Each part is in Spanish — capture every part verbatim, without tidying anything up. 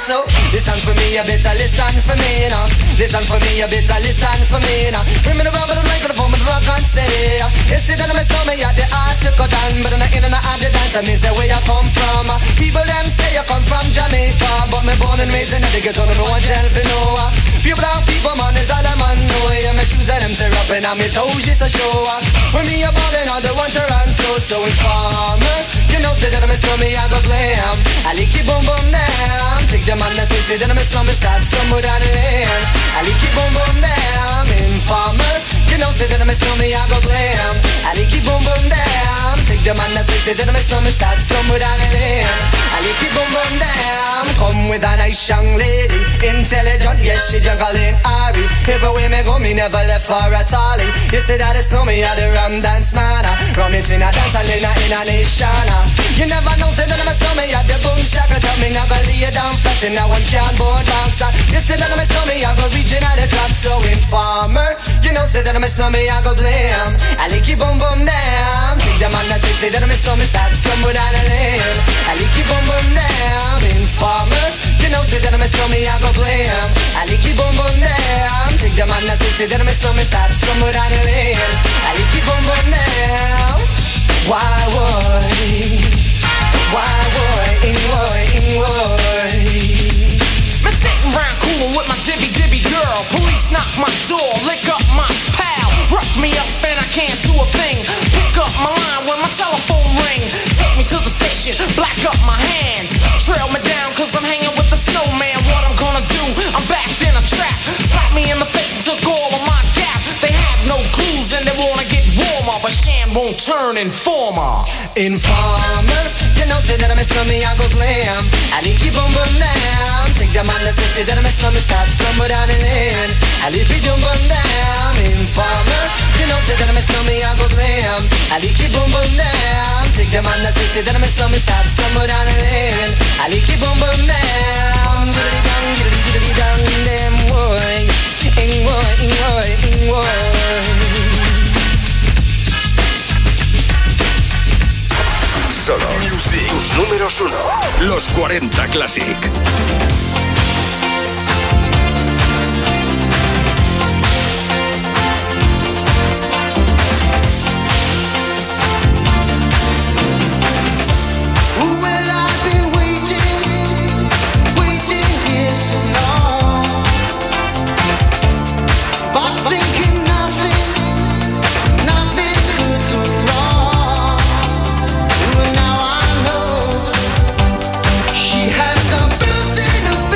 so listen for me, you better listen for me, you know. Listen for me, you better listen for me, you know. Bring me the rubber, the microphone, the rock and steady. You see that I'm a stomach, you the art to cut down, but I'm not in and out the dance. I mean, say where you come from. People them say you come from Jamaica, but me born and raised in the ghetto, no one tell for no. Pure brown people, man, is all a man know. Yeah, my shoes and them tear up and my toes just a show. When me a ballin', all the ones you run to, so informer. You know, say that I'm a slummy, I go glam. I lick you boom boom down. Take the man that say, say that I'm a slummy, stop somewhere down the lane. I lick you boom boom down. Informer. You know, say that I'm a slummy, I go glam. I lick you boom boom down. Take the man that say, say that I'm a slummy, stop somewhere down the lane. I lick you boom boom down. Come with a nice young lady, intelligent, yes, she juggling Ari. Everywhere me go, me never left for a tally. You say that it's no me, I the rum dance man. Rum it in a dance, and in a, in a nation. You never know, say that I'm a snowman, you the boom shaka. Tell me never lay you down flat in a one cardboard box. You say that I'm a snowman, I go reaching at the top. So informer, you know, say that I'm a snowman, I go blame. I lick you boom boom down. Take the man that say, say that I'm a snowman, start stumble down the lane. I lick you boom boom down. Informer, you know, say that I'm a snowman, I go blame. I lick you boom boom down. Take the man that say, say that I'm a snowman, start stumble down the lane. I lick you boom boom down. Why would, why would, in would, in would. Been sitting round coolin' with my dibby dibby girl. Police knock my door, lick up my pal. Rough me up and I can't do a thing. Pick up my line when my telephone ring. Take me to the station, black up my hands. Trail me down cause I'm hanging with the snowman. What I'm gonna do, I'm backed in a trap. Slap me in the face and took all of my gap. They have no clues and they wanna get warmer, but Shan won't turn informer. Informer, you know, say that I'm a slummy, I go glam. I lick you boom boom down. Take the man that say, say that I'm a slummy, stop somewhere down the lane. I lick you boom boom down. Informer, you know, say that I'm a slummy, I go glam. I lick you boom boom down. Take the man that say, say that I'm a slummy, stop somewhere down the lane. I lick you boom boom down. Giddly dong, giddly giddly dong, them boy. In boy, in boy, in boy. Solo tus números uno, los cuarenta Classic. She has a built-in ability.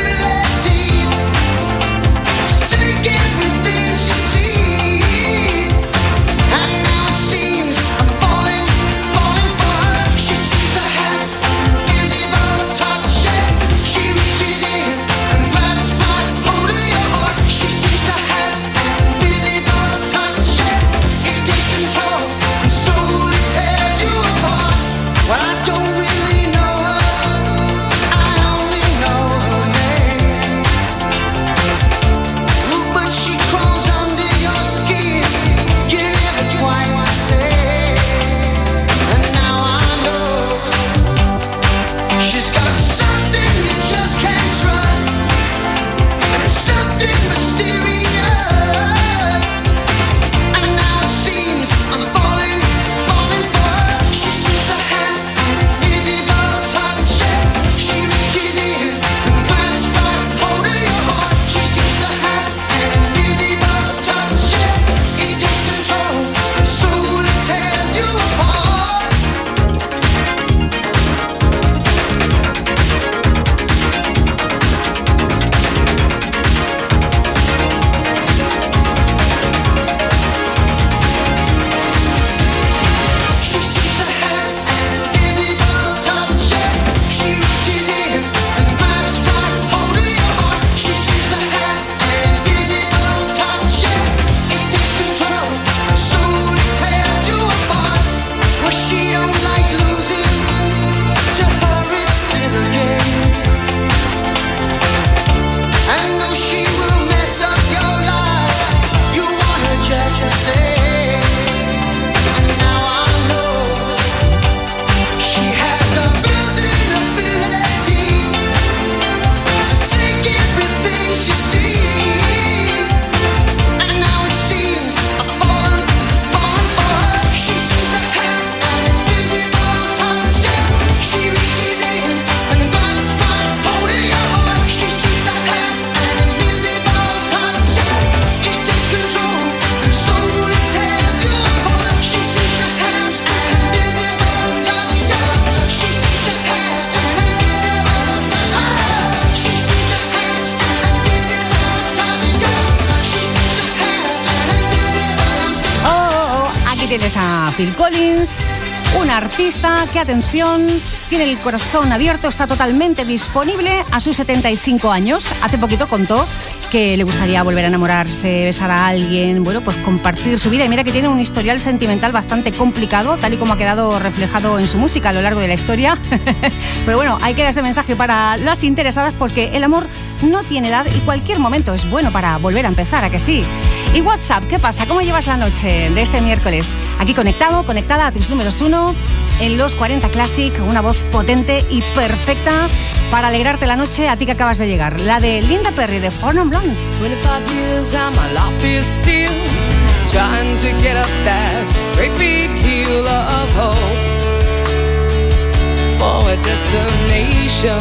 tienes a Phil Collins, un artista que, atención, tiene el corazón abierto, está totalmente disponible a sus setenta y cinco años. Hace poquito contó que le gustaría volver a enamorarse, besar a alguien, bueno, pues compartir su vida. Y mira que tiene un historial sentimental bastante complicado, tal y como ha quedado reflejado en su música a lo largo de la historia. Pero bueno, ahí queda ese mensaje para las interesadas, porque el amor no tiene edad y cualquier momento es bueno para volver a empezar, ¿a que sí? Y WhatsApp, ¿qué pasa? ¿Cómo llevas la noche de este miércoles? Aquí conectado, conectada a tus números uno en los cuarenta Classic, una voz potente y perfecta para alegrarte la noche a ti que acabas de llegar. La de Linda Perry de Four Non Blondes. twenty-five years and my life is still trying to get up that great big hill of hope for a destination.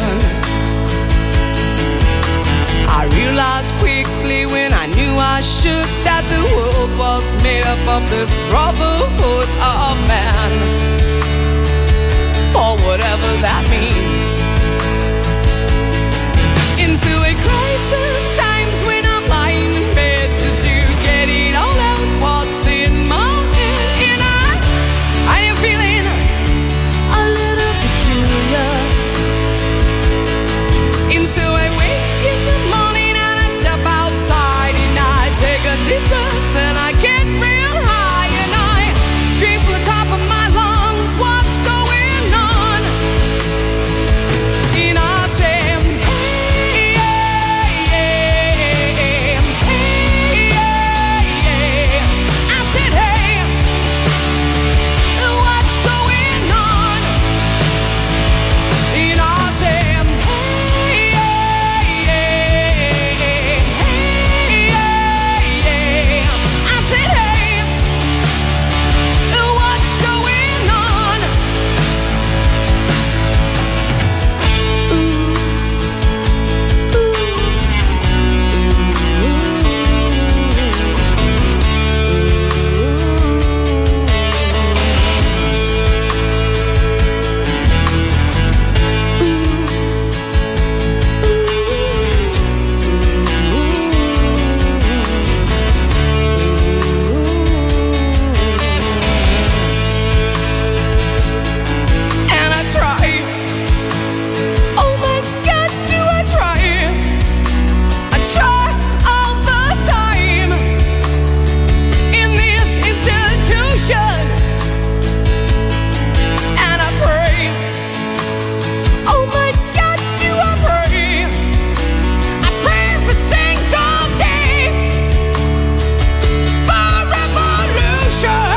I realized quickly when I knew I should that the world was made up of this brotherhood of man, for whatever that means. Into a crisis, times when I'm lying in bed just to get it all out what's in my head. And I, I am feeling a little peculiar. Into a wake in the morning and I step outside and I take a deep breath and I get real high and I scream from the top of my lungs, what's going on? And I say, hey, yeah, yeah, hey, yeah, yeah. I said, hey, what's going on? And I said, hey, yeah, yeah, hey, yeah, yeah. I said, hey, what's going on? And I try. Oh my God, do I try? I try all the time in this institution, and I pray. Oh my God, do I pray? I pray every single day for revolution.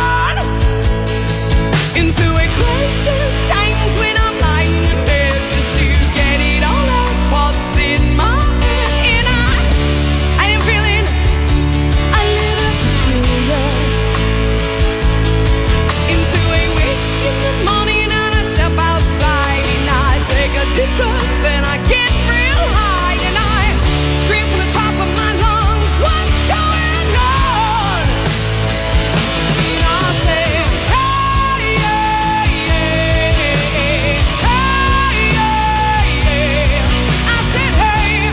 Into a crisis, times when I'm lying in bed just to get it all out what's in my head. And I, I am feeling a little peculiar. Into a wake in the morning and I step outside and I take a deep breath and I get real high and I scream from the top of my lungs, what's going on? And I say, hey, yeah, yeah, hey, yeah, yeah. I said, hey,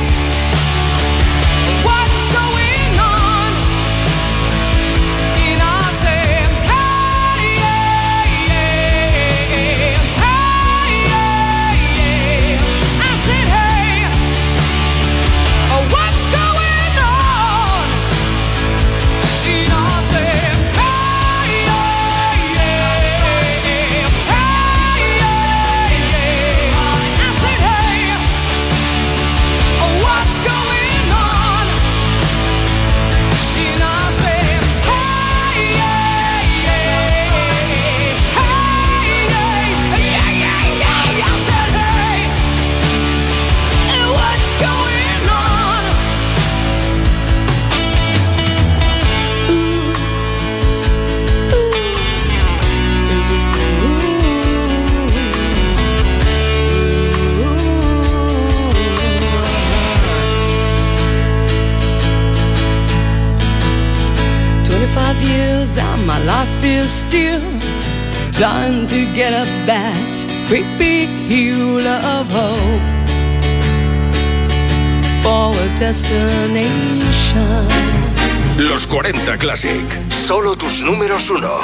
what's going on? And I said, hey, yeah, yeah, hey, yeah, yeah. I said, hey, what's going on? And I said, hey, yeah, yeah, hey, yeah, yeah. I said, hey, what's going on? And I said, hey, yeah, yeah, hey, yeah, yeah, yeah. I said, hey, what's going on? Twenty-five years and my life is still trying to get up that great big hill of hope for a destination. Los cuarenta Classic, Solo tus números uno.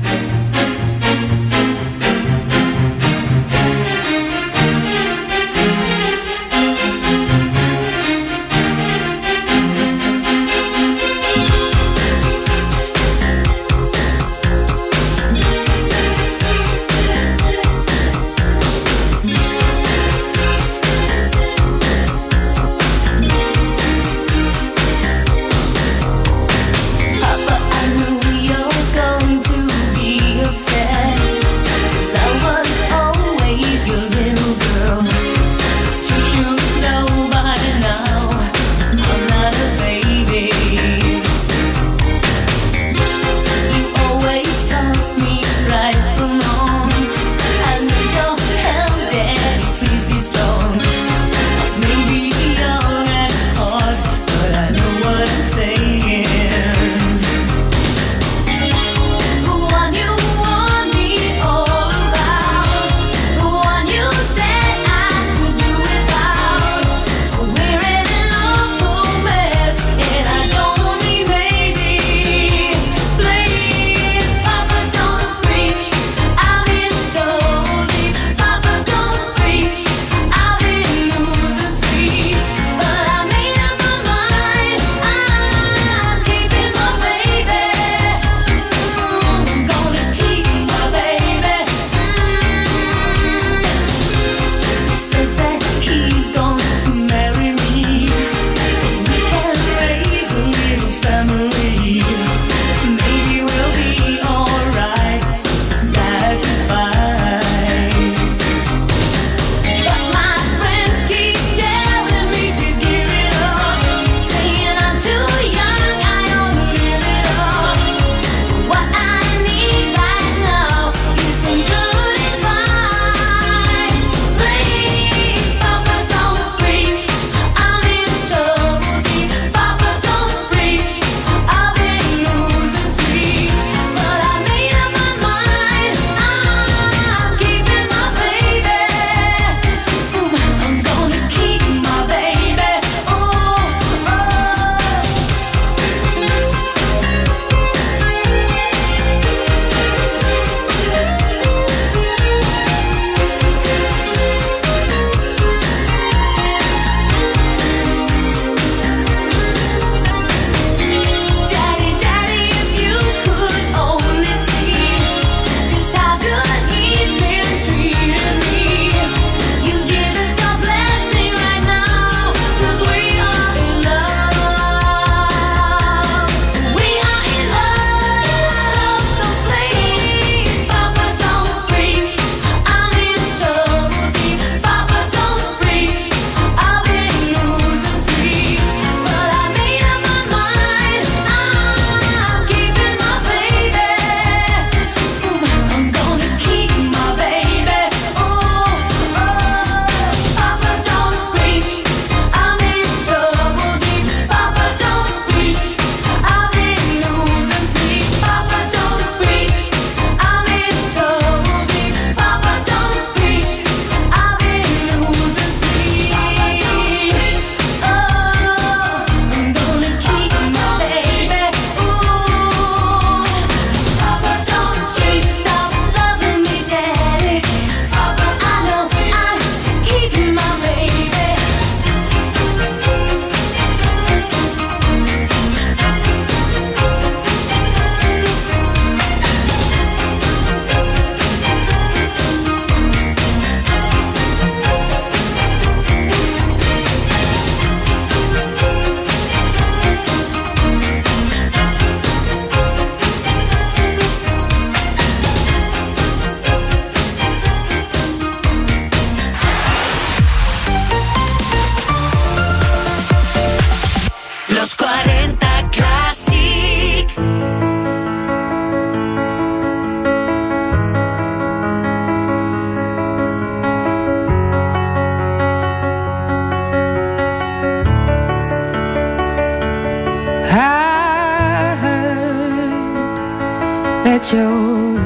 that you're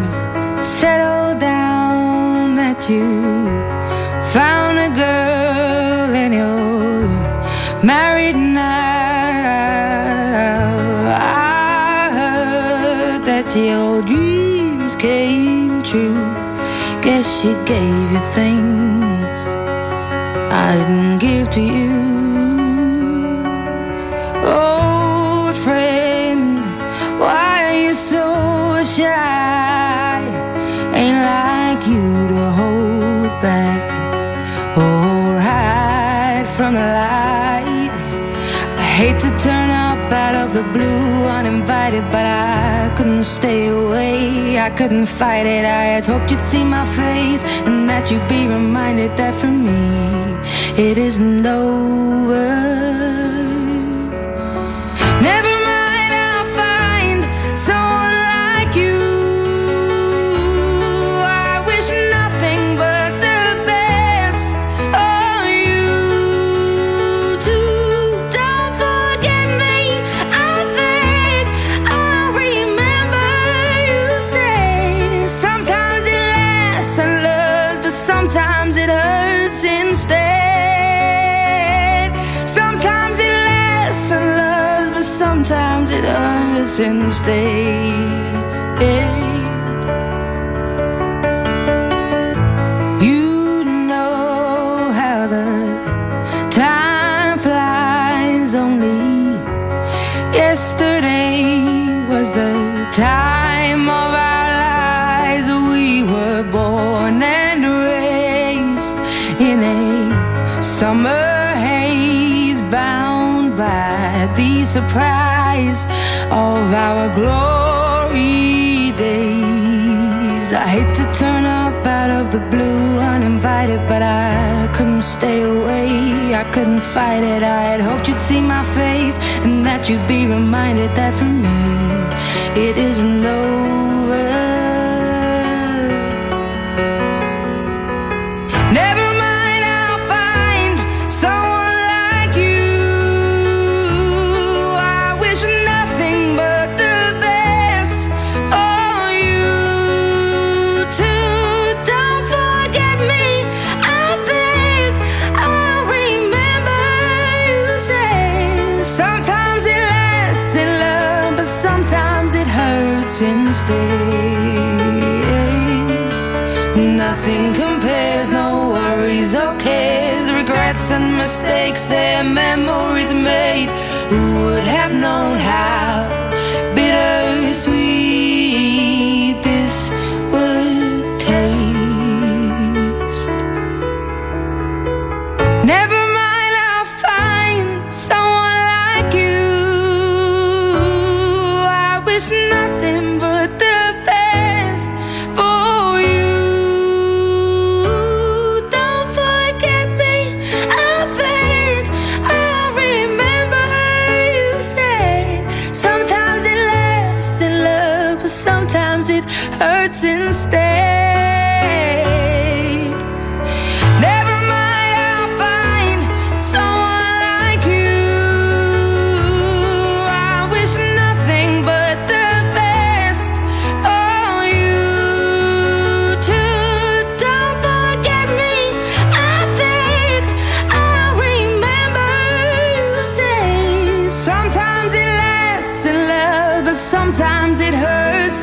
settled down, that you found a girl and you're married now. I heard true. Guess she gave you things I didn't give to you. Old friend, why are you so shy? Ain't like you to hold back or hide from the light. I hate to turn up out of the blue uninvited, but I couldn't stay away, I couldn't fight it. I had hoped you'd see my face and that you'd be reminded that for me it isn't over. Never mind, I'll find someone like you. I wish nothing but the best for you too. Don't forget me, I beg. I'll remember you say sometimes it lasts and loves, but sometimes it hurts instead. Sometimes it lasts and loves, but sometimes it hurts instead. You know how the time flies. Only yesterday was the time of our lives. We were born and raised in a summer haze, bound by the surprise of our glory days. I hate to turn up out of the blue uninvited, but I couldn't stay away, I couldn't fight it. I had hoped you'd see my face and that you'd be reminded that for me it isn't over. Never mind, I'll find someone like you. I wish nothing but the best for you too. Don't forget me, I beg. I'll remember you say sometimes it lasts in love, but sometimes it hurts instead. Nothing compares, no worries or cares, regrets and mistakes, their memories made. Who would have known how bittersweet this would taste? Never mind, I'll find someone like you. I wish nothing but the best for you. Don't forget me, I beg. I'll remember you say sometimes it lasts in love, but sometimes it hurts instead. Never mind, I'll find someone like you. I wish nothing but the best for you too. Don't forget me, I beg. I'll remember you say sometimes it lasts in love, but sometimes it hurts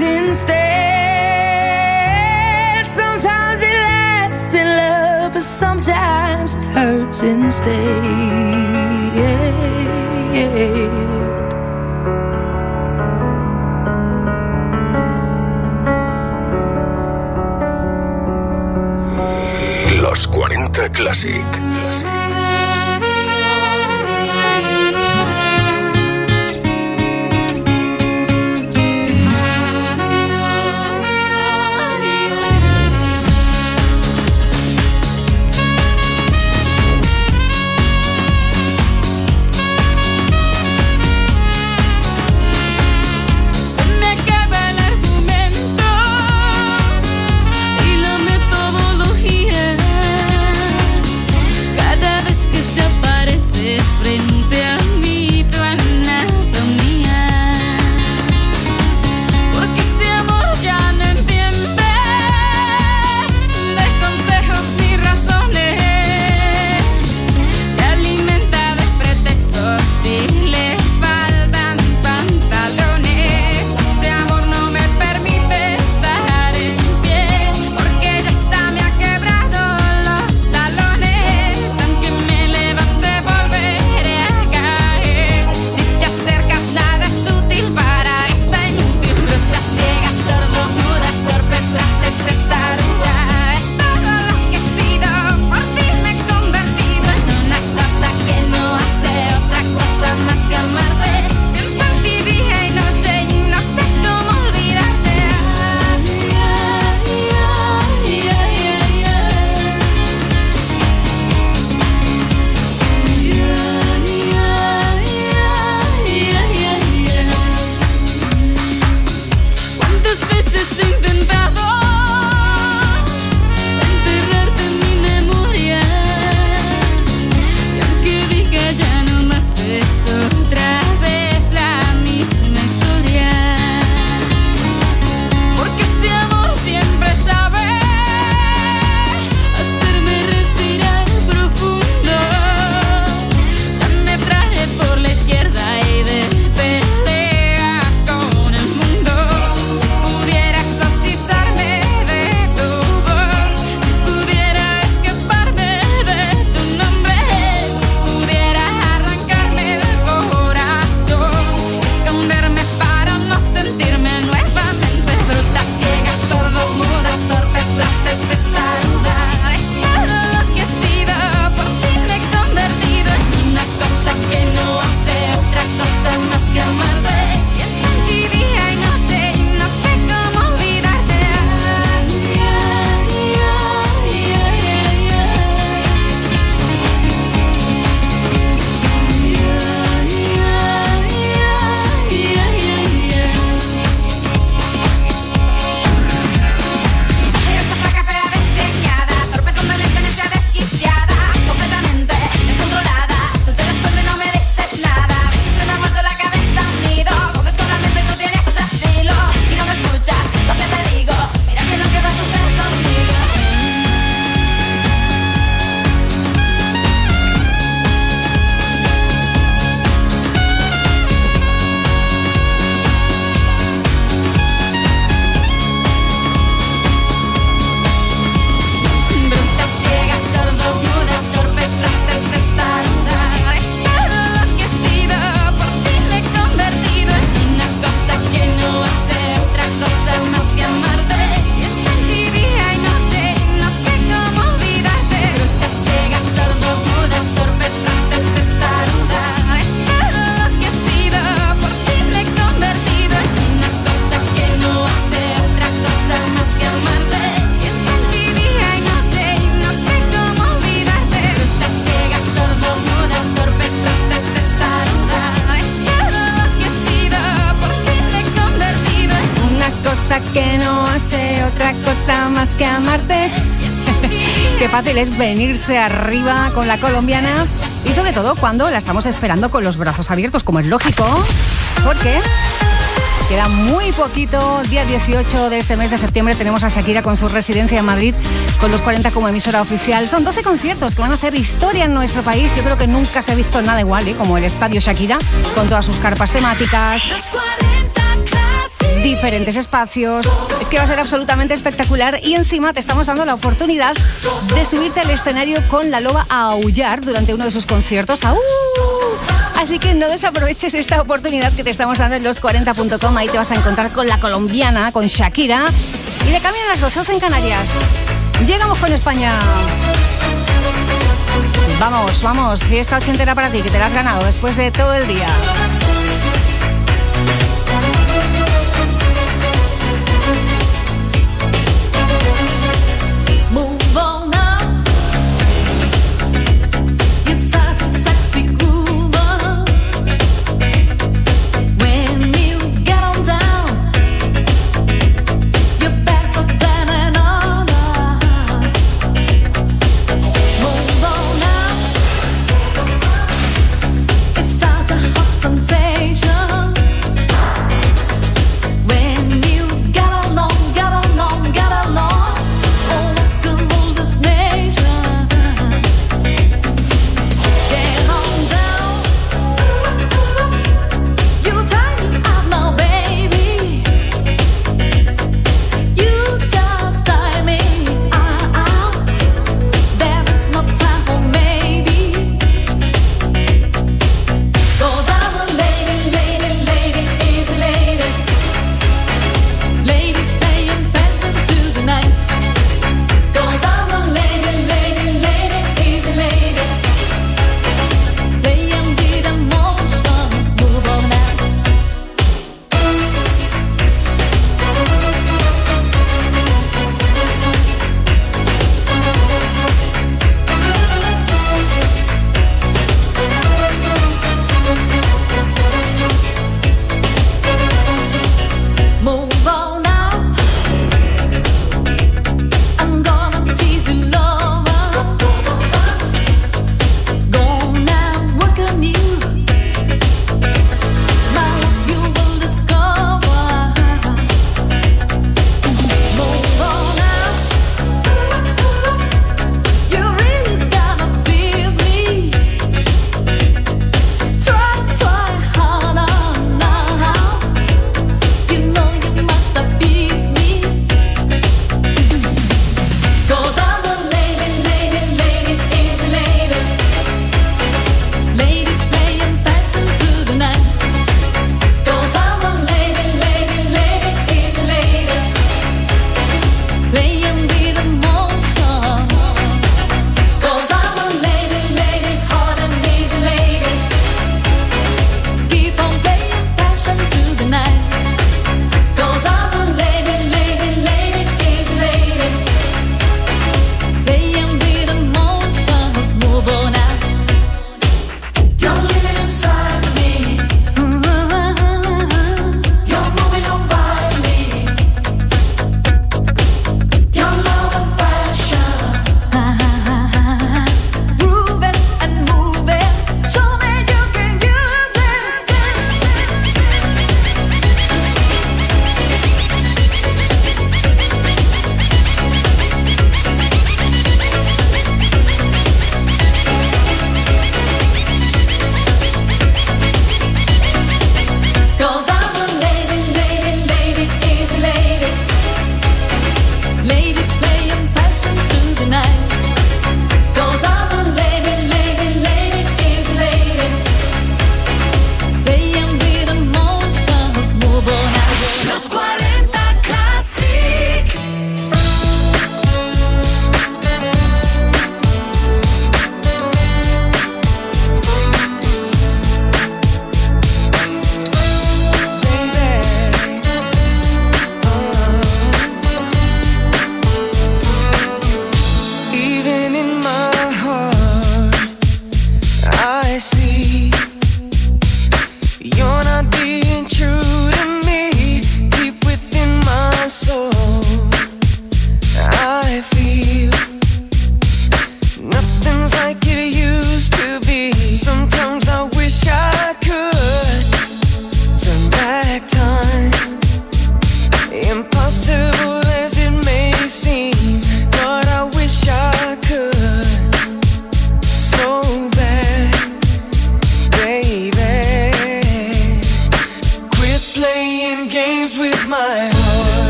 instead. Sometimes it lasts in love, but sometimes it hurts instead. Los cuarenta Classic. Se me acaba el argumento y la metodología. otra cosa más que amarte. Qué fácil es venirse arriba con la colombiana y sobre todo cuando la estamos esperando con los brazos abiertos, como es lógico, porque queda muy poquito. Día dieciocho de este mes de septiembre tenemos a Shakira con su residencia en Madrid, con los cuarenta como emisora oficial. Son doce conciertos que van a hacer historia en nuestro país. Yo creo que nunca se ha visto nada igual, ¿eh? Como el Estadio Shakira, con todas sus carpas temáticas, diferentes espacios. Es que va a ser absolutamente espectacular y encima te estamos dando la oportunidad de subirte al escenario con la loba a aullar durante uno de sus conciertos. ¡Au! Así que no desaproveches esta oportunidad que te estamos dando en los cuarenta punto com. Ahí te vas a encontrar con la colombiana, con Shakira. Y de camino a las doce en Canarias. Llegamos con España. Vamos, vamos, fiesta ochentera para ti, que te la has ganado después de todo el día. Say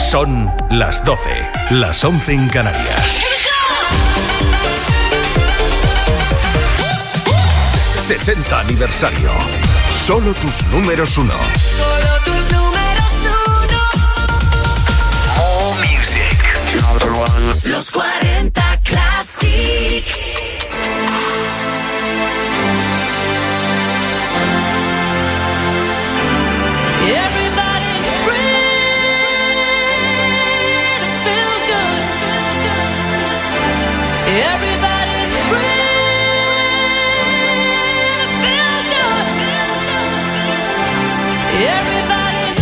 Son las doce, las once en Canarias. sesenta aniversario. Solo tus números uno. Solo tus números uno. More music. Los cuarenta Classic. Everybody's free to feel good. Everybody's free to feel good. Everybody's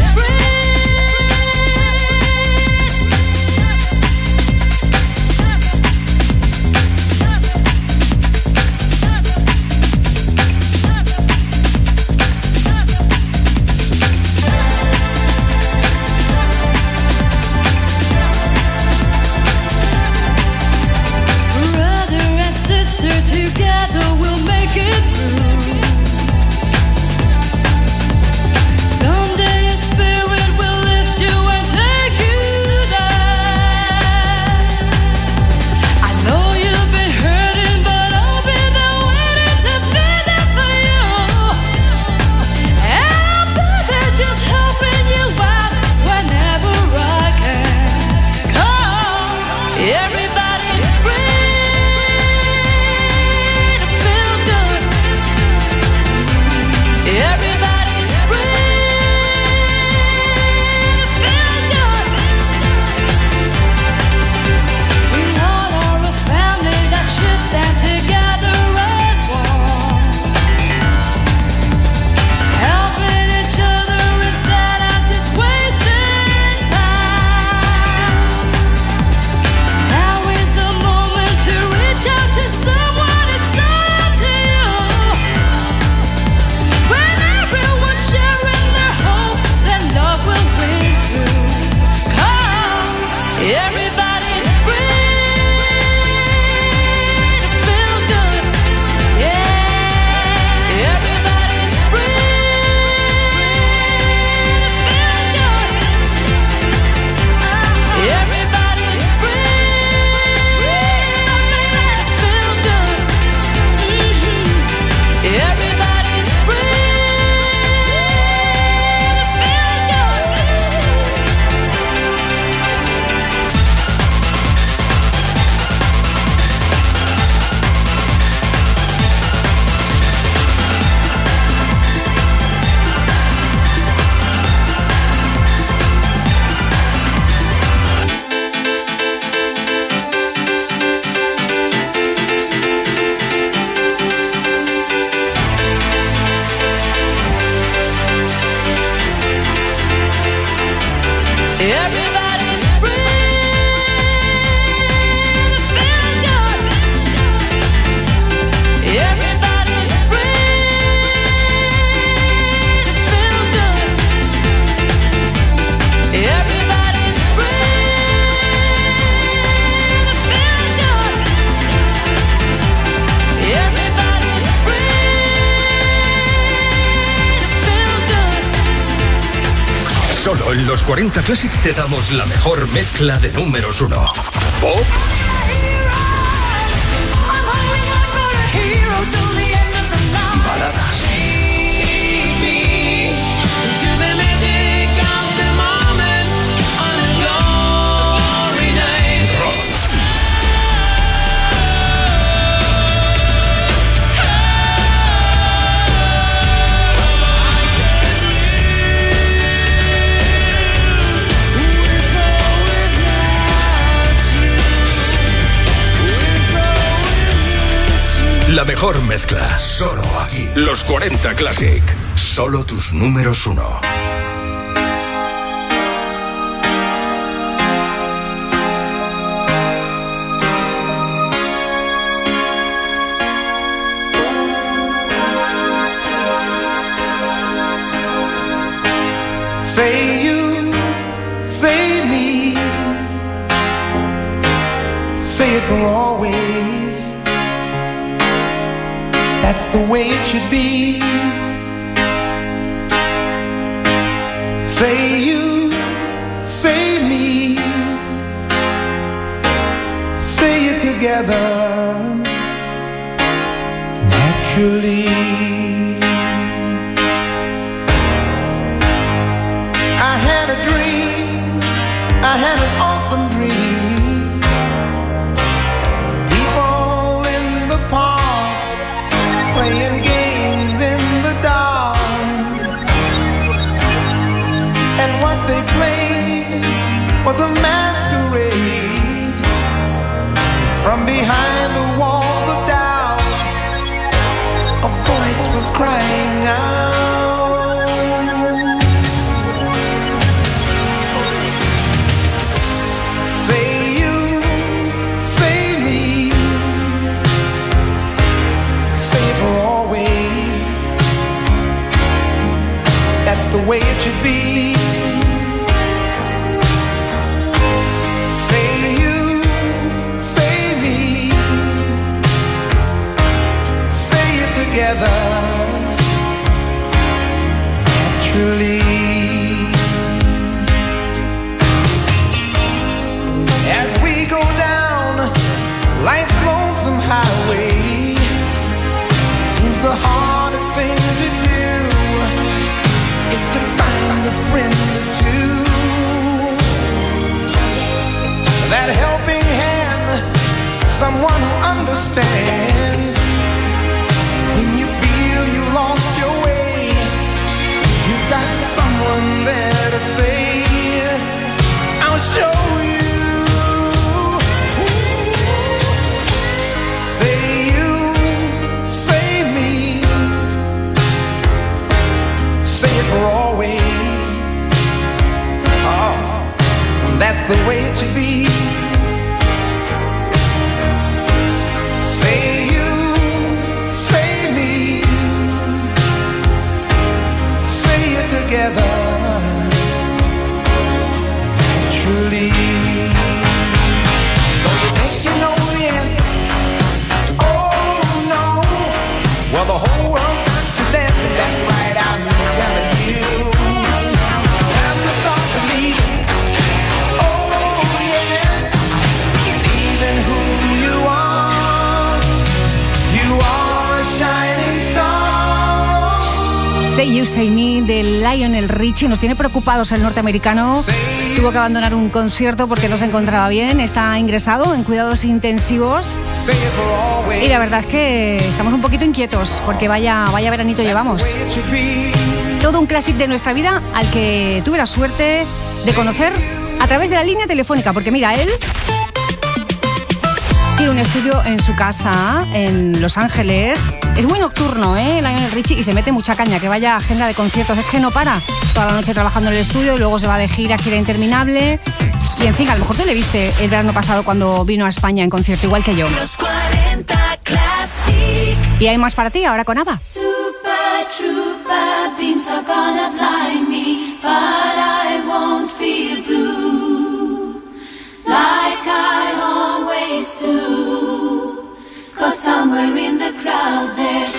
together we'll make it through. Someday a spirit will lift you and take you down. I know you've been hurting, but I'll be there waiting to be there for you. And I'll be there just helping you out whenever I can. Come, everybody's free. Everybody's free to feel good. We all are a family that should stand together as one, helping each other instead of just wasting time. Now is the moment to reach out to someone. It's up to you. When everyone's sharing their hope, then love will win through. Come, everybody's free to feel good. Yeah, everybody's free to feel good. Everybody's free to feel good. Mhm. Everybody's free. Everybody's free to feel good. Everybody's free to feel good. Everybody's free to feel good. Everybody's free to feel good. Solo en los cuarenta Classic te damos la mejor mezcla de números uno. Pop, baladas, rock, la mejor mezcla. Solo aquí. Los cuarenta Classic. Solo tus números uno. Say you, say me, say it for always. That's the way it should be. Say you, say me, I had an awesome dream. People in the park playing games in the dark, and what they played was a masquerade. From behind the walls of doubt, a voice was crying out. The way it should be. Say you, say me, say it together naturally. As we go down life's lonesome highway, seems the hardest thing to do is to find a friend or two. That helping hand, someone who understands. When you feel you lost your way, you got someone there to say, I'll show you. Say you, say me, say it for always. Oh, that's the way it should be. Say you, say me, say it together naturally. So you think you know the answer? Oh no. Well, the whole world's got you dancing. That's right, I'm telling you. Time to start believing. Oh yes, believing who you are. You are a shining star. Say You, Say Me de Lionel Richie. Nos tiene preocupados el norteamericano. Tuvo que abandonar un concierto porque no se encontraba bien. Está ingresado en cuidados intensivos. Y la verdad es que estamos un poquito inquietos porque vaya, vaya veranito llevamos. Todo un clásico de nuestra vida al que tuve la suerte de conocer a través de la línea telefónica. Porque mira, él tiene un estudio en su casa en Los Ángeles. Es muy nocturno, ¿eh? Lionel Richie, y se mete mucha caña. Que vaya agenda de conciertos. Es que no para. Toda la noche trabajando en el estudio y luego se va de gira, gira interminable. Y en fin, a lo mejor tú le viste el verano pasado cuando vino a España en concierto, igual que yo. Los cuarenta Classic. Y hay más para ti, ahora con ABBA. Super trooper beams are gonna blind me, but I won't feel blue like I always do, 'cause somewhere in the crowd there's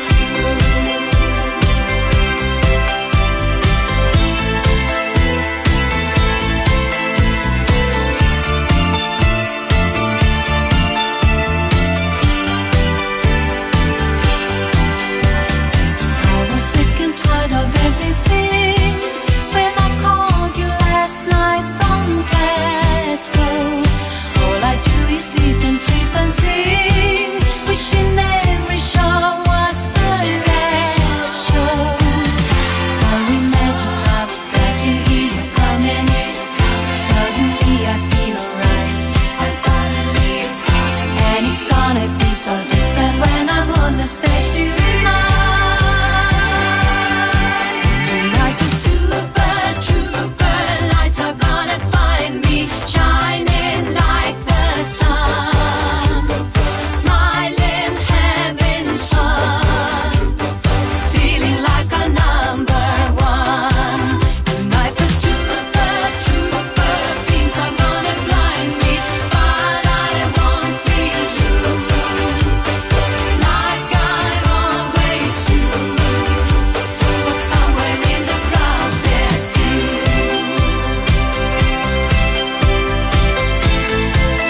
of everything when I called you last night from Glasgow. All I do is sit and sleep and sing, wishing every show was the last show. So imagine I was glad to hear you coming. Suddenly I feel alright, and suddenly it's coming. And it's gonna be so different when I'm on the stage tonight. Shining like the sun, smiling, having fun, feeling like a number one. Tonight the super trooper beams are gonna blind me, but I won't feel true like I always do. But somewhere in the crowd there's you.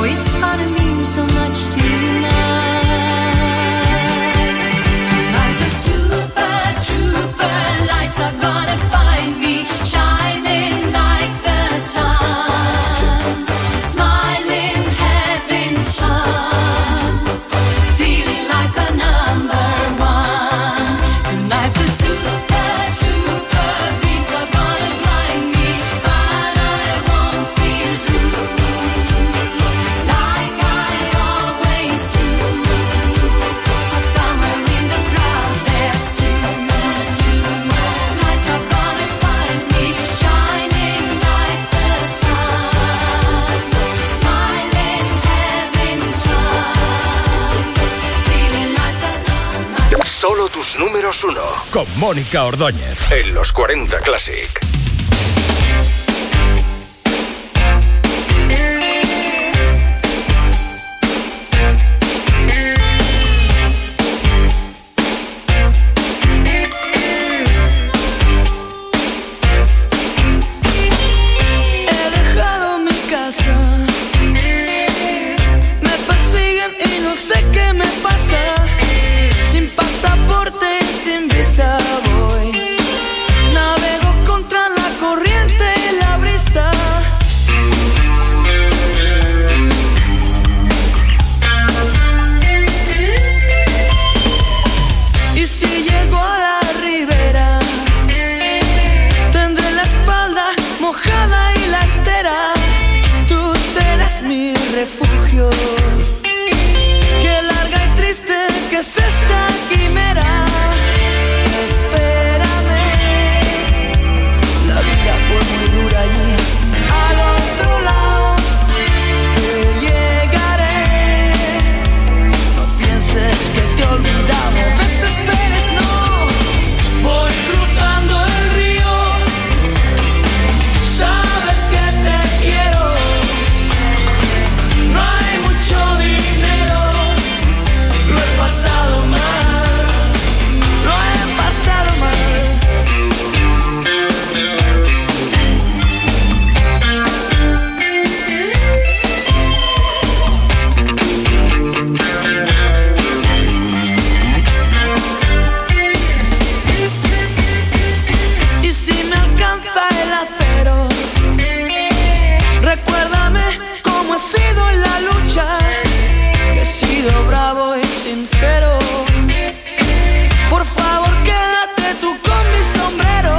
it's gonna mean so much tonight. Tonight the super trooper lights are gonna find me shining like the sun, smiling, having fun, feeling like a number one. Tonight the super trooper beats are gonna blind me, but I won't feel blue like I always do. 'Cause somewhere in the crowd there's soon lights are gonna find me shining like the sun, smiling, having fun, feeling like a Solo tus números uno. Con Mónica Ordóñez. En los cuarenta Classic. He dejado mi casa, me persiguen y no sé qué me pasa. Sin pasaporte y sin visa voy, navego contra la corriente y la brisa. Y si llego a la ribera, tendré la espalda mojada y la estera. Tú serás mi refugio. Qué larga y triste que es esta quimera. Espérame, la vida fue muy dura allí. Al otro lado te llegaré. No pienses que te he olvidado, desesperes, no. Voy cruzando el río, sabes que te quiero. No hay mucho dinero, lo he pasado mal, lo he pasado mal. Y si me alcanza el acero, recuérdame cómo he sido en la lucha, que he sido bravo y sincero. Por favor, quédate tú con mi sombrero.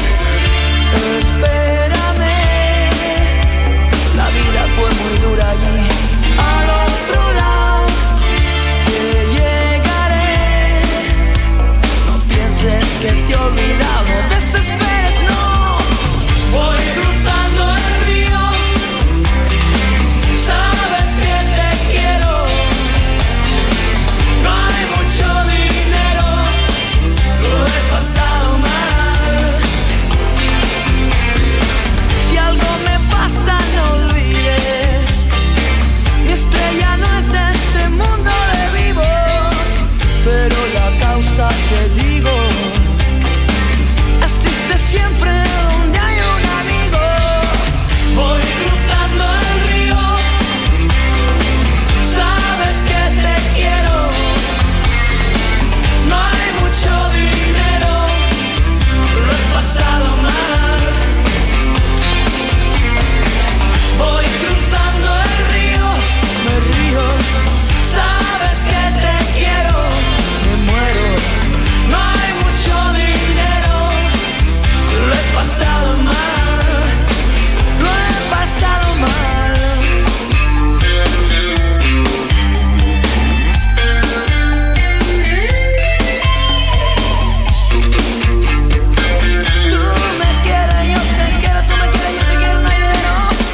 Espérame, la vida fue muy dura allí. Al otro lado te llegaré. No pienses que te he olvidado, desesperes, no. Voy cruzando el río, sabes que te quiero. No hay mucho dinero, lo he pasado mal. Si algo me pasa, no olvides, mi estrella no es de este mundo de vivos, pero la causa te digo, existe siempre donde hay un amigo. Voy cruzando el río, sabes que te quiero. No hay mucho dinero, lo he pasado mal. Voy cruzando el río, me río, sabes que te quiero. Me muero, no hay mucho dinero, lo he pasado mal, lo he pasado mal. Tú me quieres, yo te quiero, tú me quieres, yo te quiero, no hay dinero.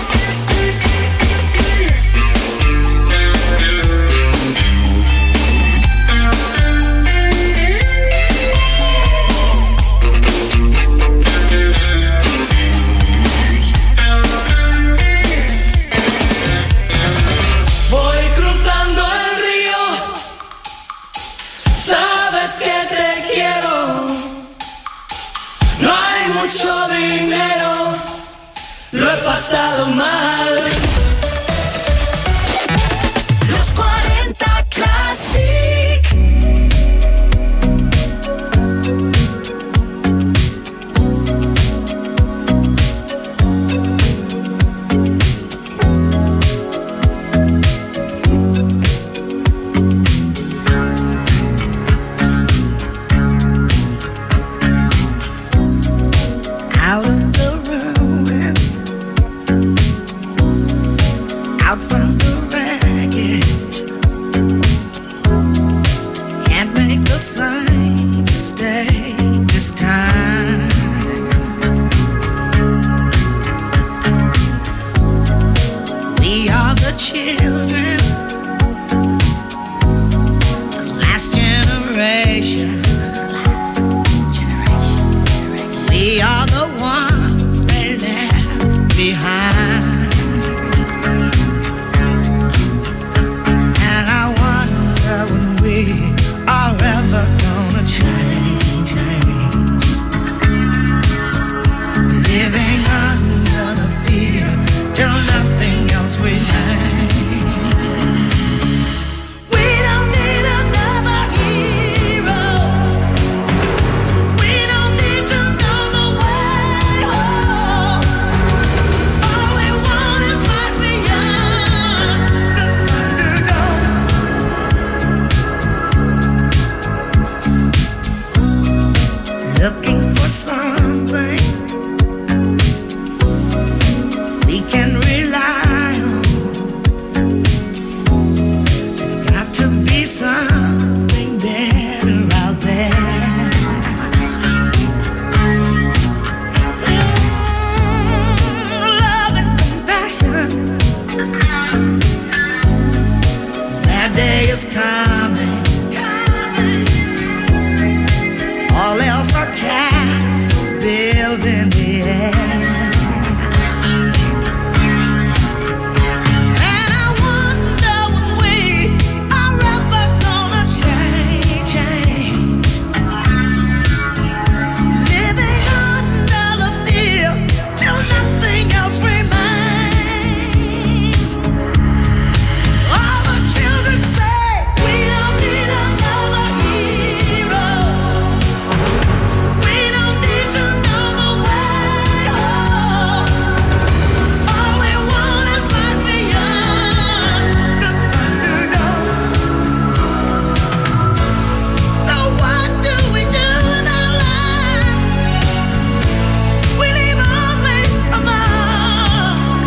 Voy cruzando el río, sabes que te quiero. No hay mucho dinero, lo he pasado mal. the children, the last generation. We are the ones they left behind. And I wonder when we are ever gonna change, change. Living under the fear till nothing else remains. We don't need another hero. We don't need to know the way home. All we want is life beyond the Thunderdome. Looking for something we can rely on. There's got to be something better out there. Mm, love and compassion. That day is coming. All else are castles built in the air. And I wonder when we are ever gonna change, change. Living under the fear till nothing else remains. All the children say we don't need another hero. We don't need to know the way home. All we want is life beyond the Thunderdome. So what do we do in our lives? We leave only a mark.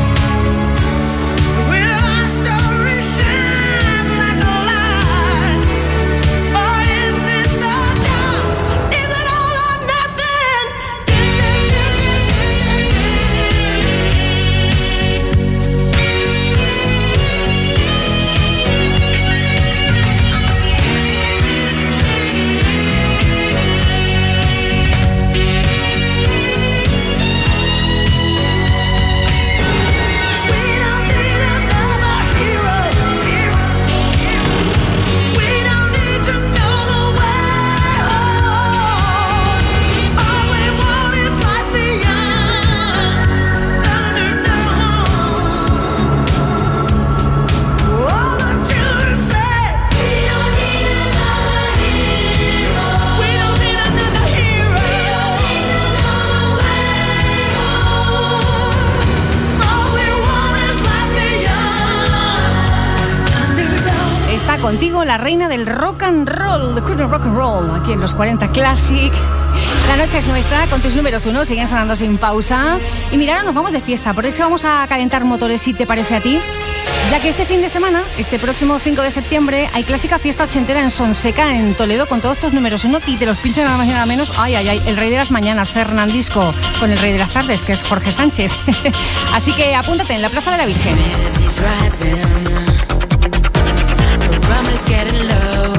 Will our story shine like a light, or end in the dark? Is it all or nothing? We don't need another hero. We don't need to know the way home. All we want is life beyond Thunderdome. All the children say we don't need another hero. We don't need another hero. We don't need to know the way home. All we want is life beyond Thunderdome. Está contigo la reina del rock and roll, the queen of rock and roll, aquí en los cuarenta Classic. La noche es nuestra, con tus números uno, siguen sonando sin pausa. Y mira, ahora nos vamos de fiesta, por eso vamos a calentar motores, si te parece a ti. Ya que este fin de semana, este próximo cinco de septiembre, hay clásica fiesta ochentera en Sonseca, en Toledo, con todos estos números uno, y te los pincho nada más y nada menos. Ay, ay, ay, el rey de las mañanas, Fernandisco, con el rey de las tardes, que es Jorge Sánchez. Así que apúntate en la Plaza de la Virgen. Humanity's rising. The rum is getting low.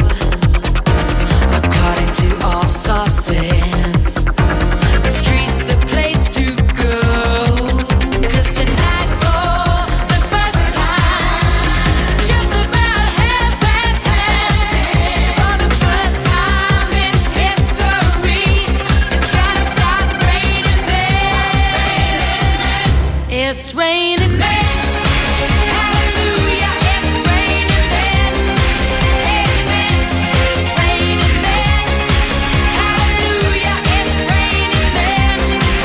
According to all sources, the street's the place to go. 'Cause tonight for the first time, just about half past ten, for the first time in history, it's gonna start raining men. It's raining men. Hallelujah, it's raining men. Amen. It's raining men. Hallelujah, it's raining men.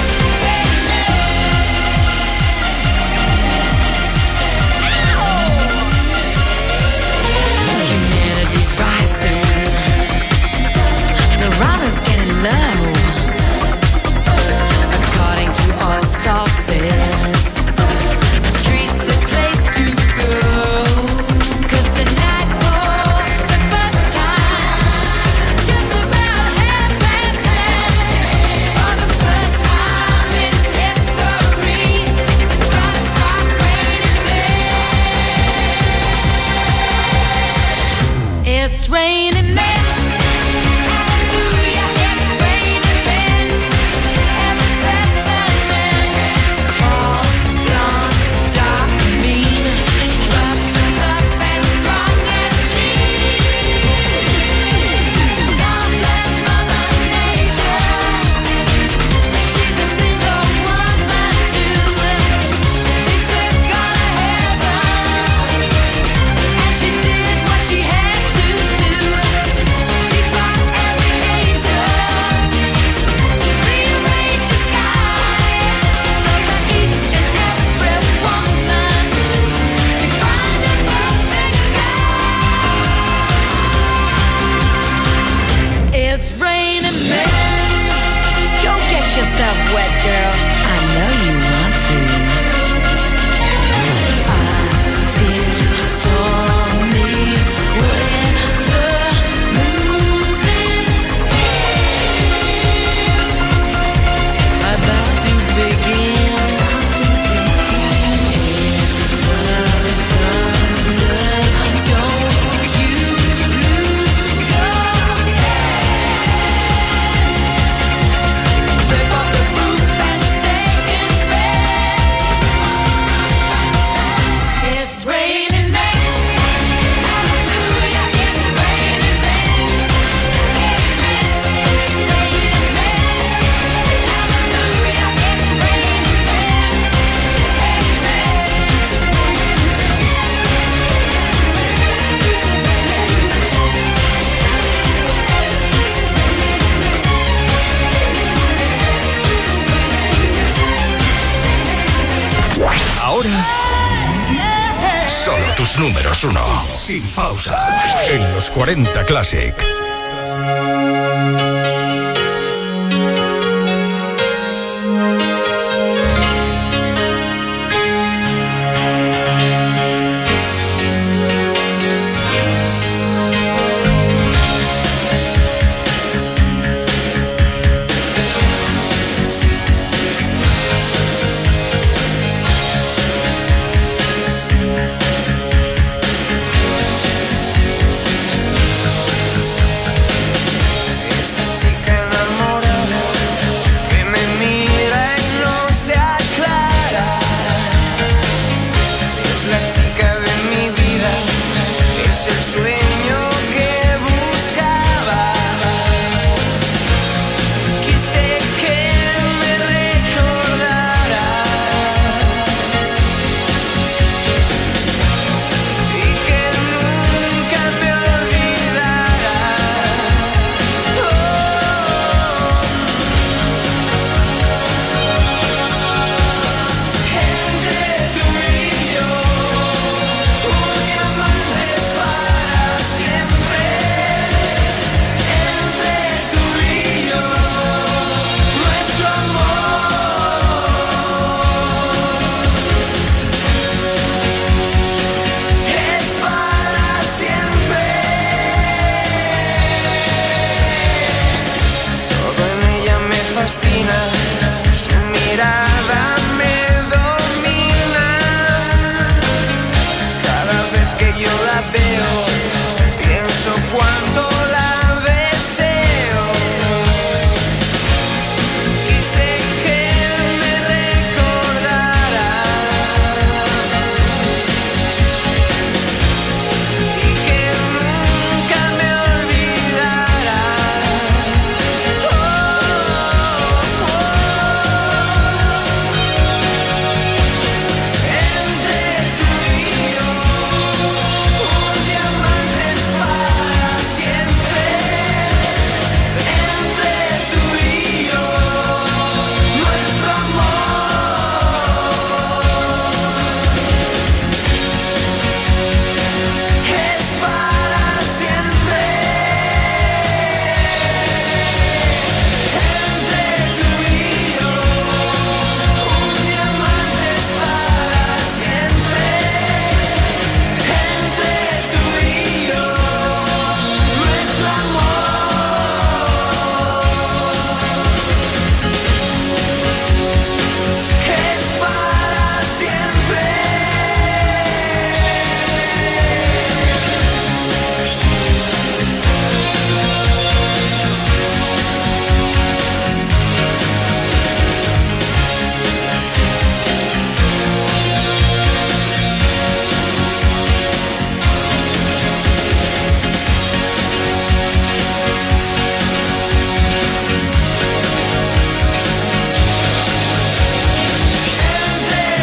Amen. Humanity's rising. The water's getting low. According to all sources, the street Ahora, solo tus números uno. Sin pausa. En los cuarenta Classic.